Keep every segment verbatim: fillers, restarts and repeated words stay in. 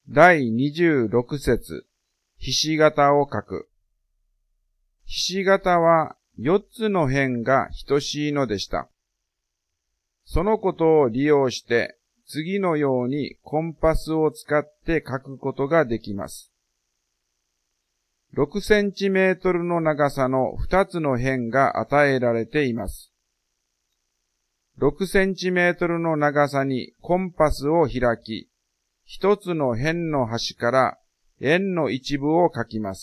だいにじゅうろく節、ひし形を書く。ひし形はよっつの辺が等しいのでした。そのことを利用して、次のようにコンパスを使って書くことができます。ろくセンチメートルの長さのふたつの辺が与えられています。ろくセンチメートルの長さにコンパスを開き、一つの辺の端から円の一部を書きます。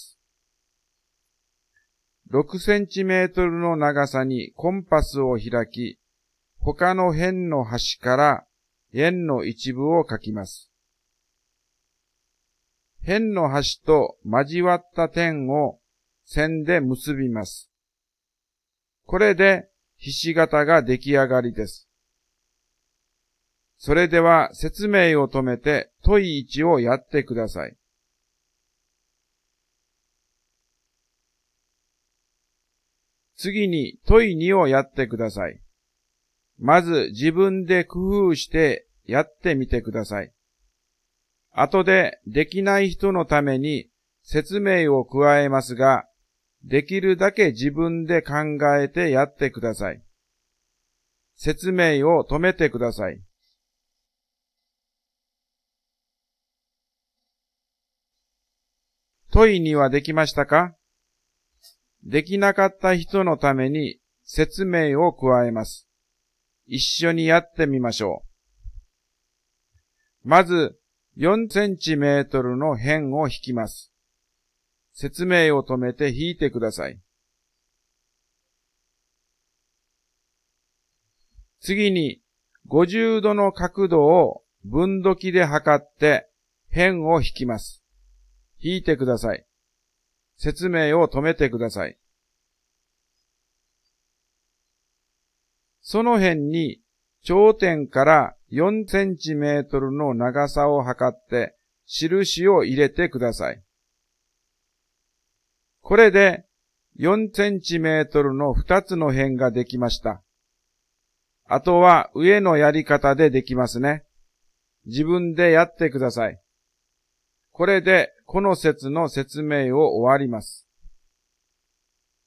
ろくセンチメートルの長さにコンパスを開き、他の辺の端から円の一部を書きます。辺の端と交わった点を線で結びます。これでひし形が出来上がりです。それでは説明を止めて問いいちをやってください。次に問いにをやってください。まず自分で工夫してやってみてください。後でできない人のために説明を加えますが、できるだけ自分で考えてやってください。説明を止めてください。問いにはできましたか？できなかった人のために説明を加えます。一緒にやってみましょう。まず、よんセンチメートルの辺を引きます。説明を止めて引いてください。次に、ごじゅうどの角度を分度器で測って辺を引きます。引いてください。説明を止めてください。その辺に頂点からよんセンチメートルの長さを測って印を入れてください。これでよんセンチメートルのふたつの辺ができました。あとは上のやり方でできますね。自分でやってください。これでこの節の説明を終わります。